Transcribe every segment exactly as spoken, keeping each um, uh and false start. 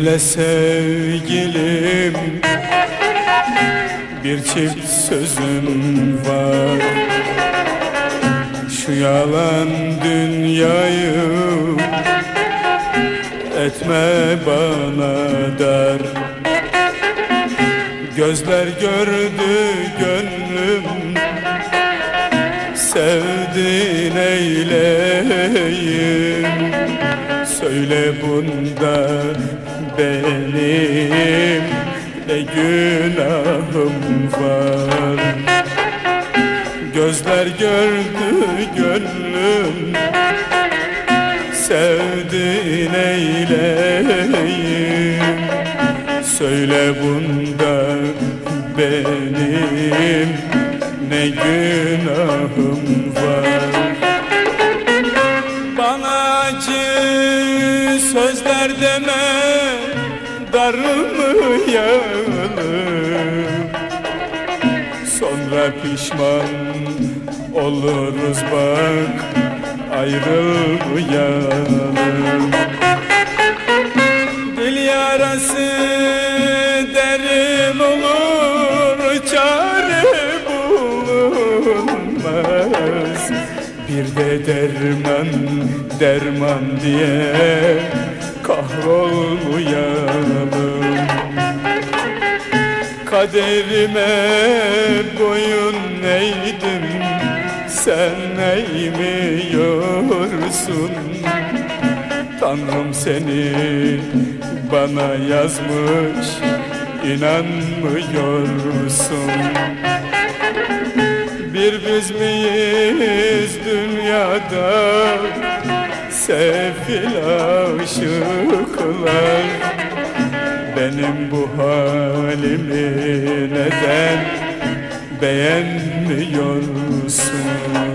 Dinle sevgilim, bir çift sözüm var. Şu yalan dünyayı etme bana dar. Gözler gördü gönlüm, sevdin eyleyim. Söyle bunda benim ne günahım var. Gözler gördü gönlüm, sevdin eyleyim. Söyle bunda benim ne günahım var. Bana acı sözler deme, darılmayalım. Sonra pişman oluruz bak, ayrılmayalım. Dil yarası derin olur, çare bulunmaz. Bir de derman derman diye kahrolmayalım. Kaderime boyun eğdim, sen eğmiyorsun. Tanrım seni bana yazmış, inanmıyorsun. Bir biz miyiz dünyada, sefil aşıklar? Benim bu halimi neden beğenmiyorsun?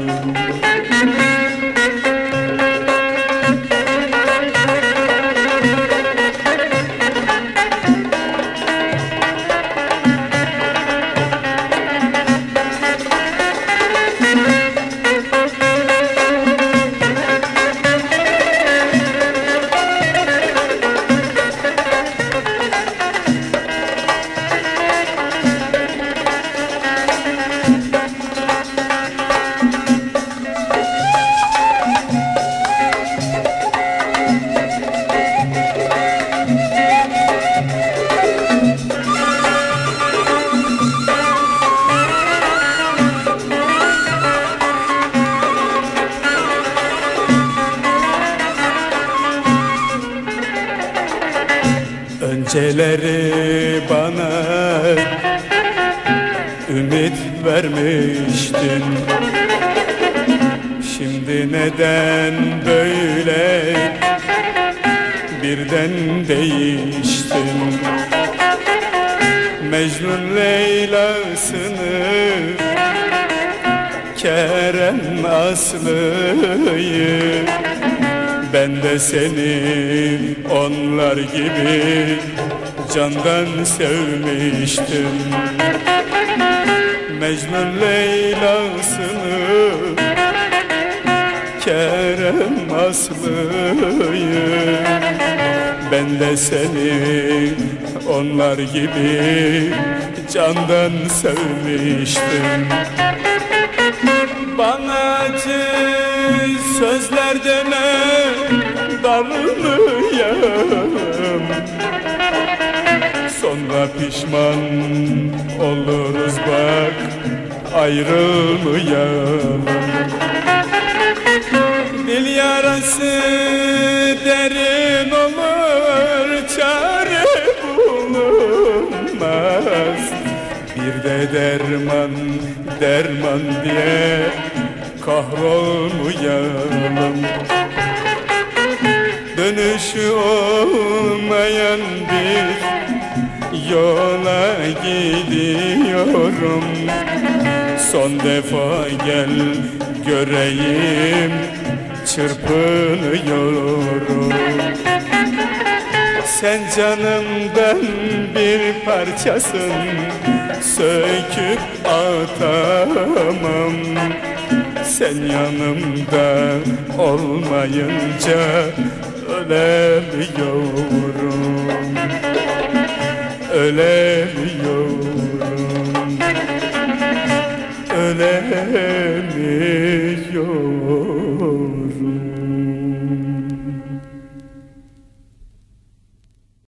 Önceleri bana ümit vermiştin. Şimdi neden böyle birden değiştin? Mecnun Leyla'sını, Kerem Aslı'yı, ben de seni onlar gibi candan sevmiştim. Mecnun Leyla'sını, Kerem Aslı'yı, ben de seni onlar gibi candan sevmiştim. Bana acı sözler deme, darılmayalım. Sonra pişman oluruz bak, ayrılmayalım. Dil yarası derin olur, çare bulunmaz. Bir de derman derman diye kahrolmayalım. Dönüşü olmayan bir yola gidiyorum. Son defa gel göreyim, çırpınıyorum. Sen canımdan bir parçasın, söküp atamam. Sen yanımda olmayınca ölemiyorum. ölemiyorum, ölemiyorum.